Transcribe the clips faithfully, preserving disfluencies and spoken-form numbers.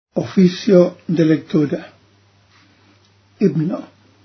Oficio de lectura. Himno.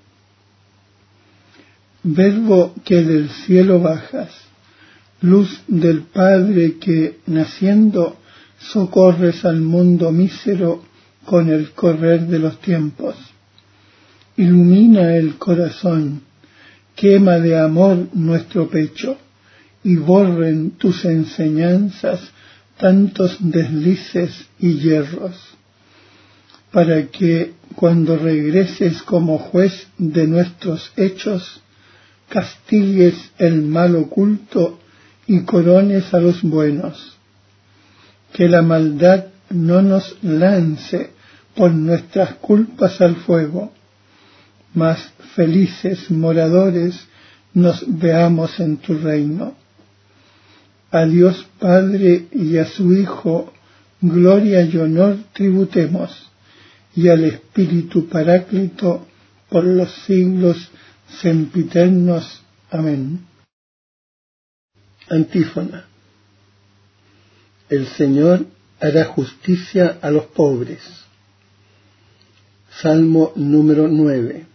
Verbo que del cielo bajas, luz del Padre que, naciendo, socorres al mundo mísero con el correr de los tiempos. Ilumina el corazón, quema de amor nuestro pecho, y borren tus enseñanzas tantos deslices y yerros, para que, cuando regreses como juez de nuestros hechos, castigues el mal oculto y corones a los buenos. Que la maldad no nos lance por nuestras culpas al fuego, mas felices moradores nos veamos en tu reino. A Dios Padre y a su Hijo gloria y honor tributemos, y al Espíritu Paráclito por los siglos sempiternos. Amén. Antífona. El Señor hará justicia a los pobres. Salmo número nueve.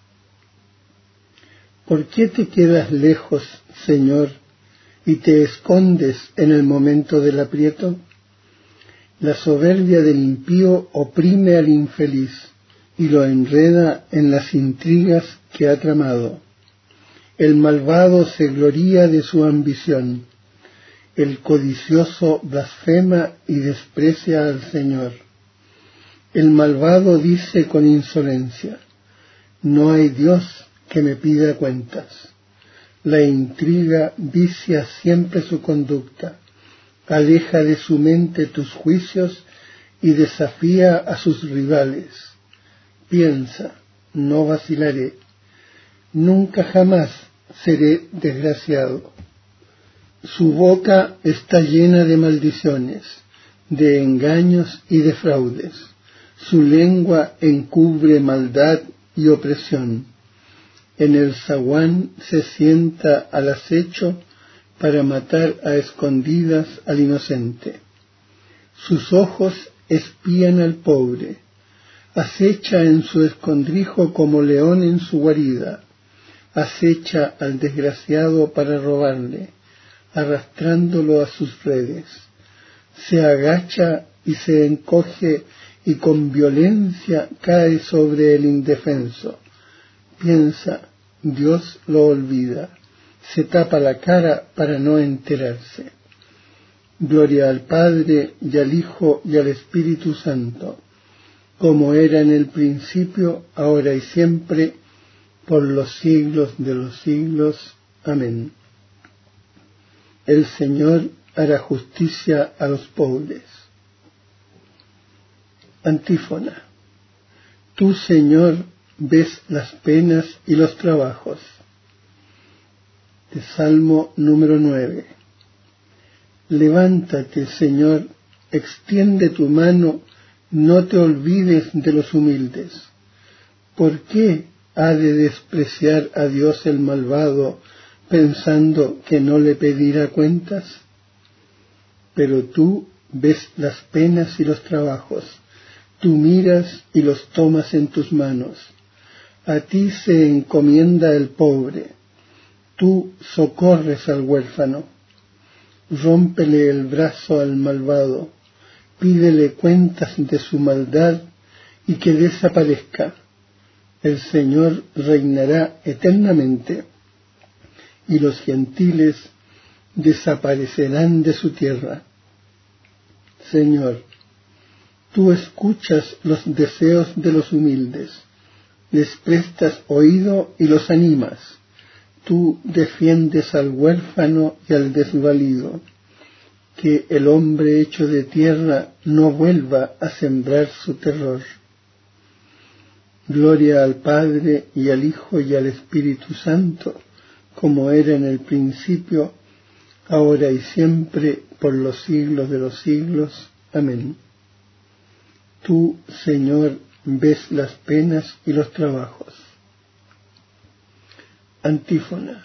¿Por qué te quedas lejos, Señor, y te escondes en el momento del aprieto? La soberbia del impío oprime al infeliz y lo enreda en las intrigas que ha tramado. El malvado se gloría de su ambición. El codicioso blasfema y desprecia al Señor. El malvado dice con insolencia: no hay Dios que me pida cuentas. La intriga vicia siempre su conducta. Aleja de su mente tus juicios y desafía a sus rivales. Piensa, no vacilaré, nunca jamás seré desgraciado. Su boca está llena de maldiciones, de engaños y de fraudes. Su lengua encubre maldad y opresión. En el zaguán se sienta al acecho para matar a escondidas al inocente. Sus ojos espían al pobre, acecha en su escondrijo como león en su guarida, acecha al desgraciado para robarle, arrastrándolo a sus redes. Se agacha y se encoge y con violencia cae sobre el indefenso. Piensa, Dios lo olvida. Se tapa la cara para no enterarse. Gloria al Padre, y al Hijo, y al Espíritu Santo, como era en el principio, ahora y siempre, por los siglos de los siglos. Amén. El Señor hará justicia a los pobres. Antífona. Tú, Señor, ves las penas y los trabajos. De Salmo número nueve. Levántate, Señor, extiende tu mano, no te olvides de los humildes. ¿Por qué ha de despreciar a Dios el malvado, pensando que no le pedirá cuentas? Pero tú ves las penas y los trabajos, tú miras y los tomas en tus manos. A ti se encomienda el pobre. Tú socorres al huérfano. Rómpele el brazo al malvado, pídele cuentas de su maldad y que desaparezca. El Señor reinará eternamente, y los gentiles desaparecerán de su tierra. Señor, tú escuchas los deseos de los humildes, les prestas oído y los animas. Tú defiendes al huérfano y al desvalido, que el hombre hecho de tierra no vuelva a sembrar su terror. Gloria al Padre y al Hijo y al Espíritu Santo, como era en el principio, ahora y siempre, por los siglos de los siglos. Amén. Tú, Señor, ves las penas y los trabajos. Antífona.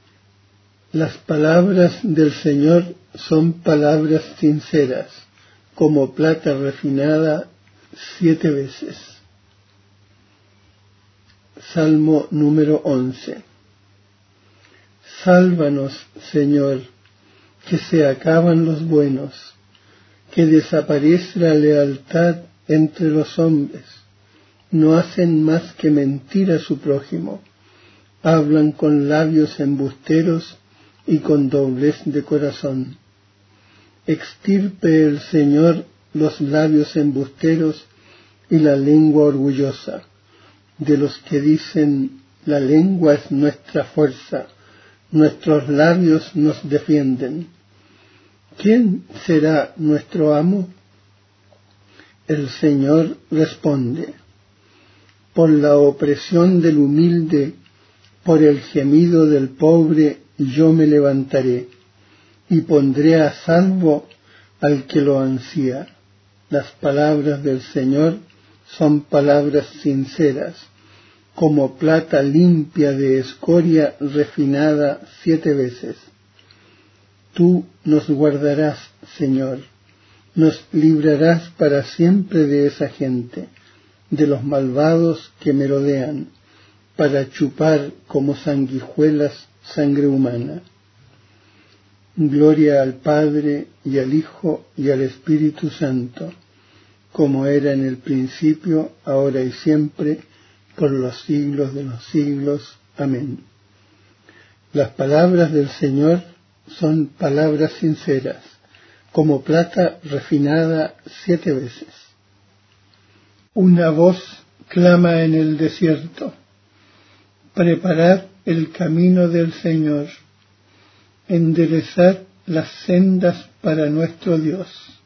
Las palabras del Señor son palabras sinceras, como plata refinada siete veces. Salmo número once. Sálvanos, Señor, que se acaban los buenos, que desaparece la lealtad entre los hombres. No hacen más que mentir a su prójimo, hablan con labios embusteros y con doblez de corazón. Extirpe el Señor los labios embusteros y la lengua orgullosa, de los que dicen: la lengua es nuestra fuerza, nuestros labios nos defienden. ¿Quién será nuestro amo? El Señor responde: por la opresión del humilde, por el gemido del pobre, yo me levantaré, y pondré a salvo al que lo ansía. Las palabras del Señor son palabras sinceras, como plata limpia de escoria refinada siete veces. Tú nos guardarás, Señor, nos librarás para siempre de esa gente, de los malvados que merodean, para chupar como sanguijuelas sangre humana. Gloria al Padre, y al Hijo, y al Espíritu Santo, como era en el principio, ahora y siempre, por los siglos de los siglos. Amén. Las palabras del Señor son palabras sinceras, como plata refinada siete veces. Una voz clama en el desierto: preparad el camino del Señor, enderezad las sendas para nuestro Dios.